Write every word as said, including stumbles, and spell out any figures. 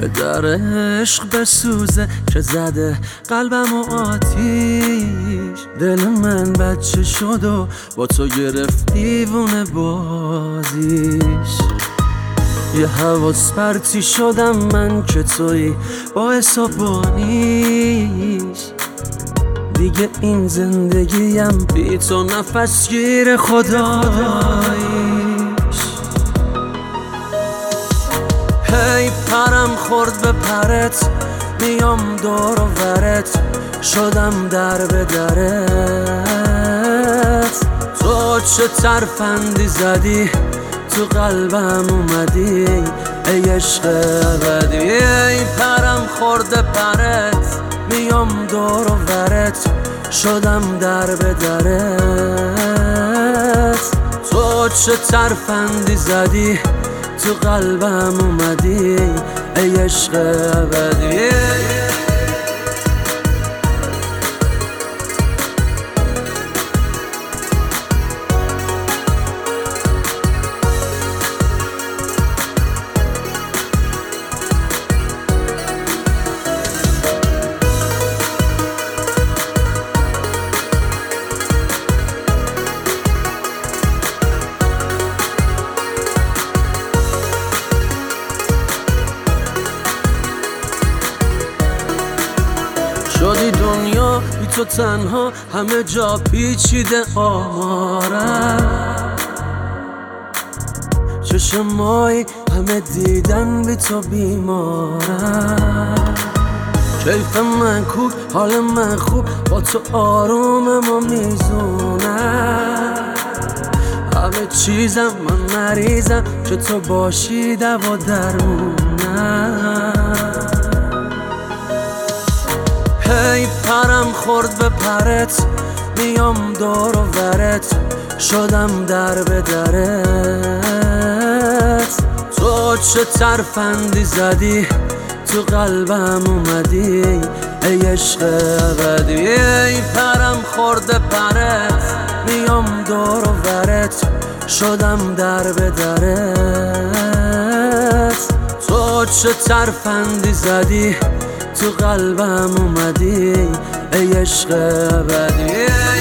در عشق بسوزه که زده قلبم و آتیش. دل من بچه شد و با تو گرفت دیوونه بازیش. یه حواس پرتی شدم من که توی باعث و بانیش. دیگه این زندگیم بی تو نفس گیر خداییش. هی پرم خورد به پرت، میام دور و برت، شدم در به درت. تو چه ترفندی زدی تو قلبم اومدی ای عشق ابدی. ای پرم خورده پرت، میام دور و برت، شدم در به درت. تو چه ترفندی زدی تو قلبم اومدی ای عشق ابدی. شدی دنیا بی تو تنها، همه جا پیچیده آمارم. چشمایی همه دیدن بی تو بیمارم. کیف من کوک حال من خوب، با تو آرومم و میزونم. همه چیزم من مریضم که تو باشی دوا درمونم. هی پرم خورد به پرت، میام دور و برت، شدم در به درت. تو چه ترفندی زدی تو قلبم اومدی ای عشق ابدی. ای پرم خورد پرت، میام دور و برت، شدم در به درت. تو چه ترفندی زدی تو قلبم اومدی ای عشق ابدی.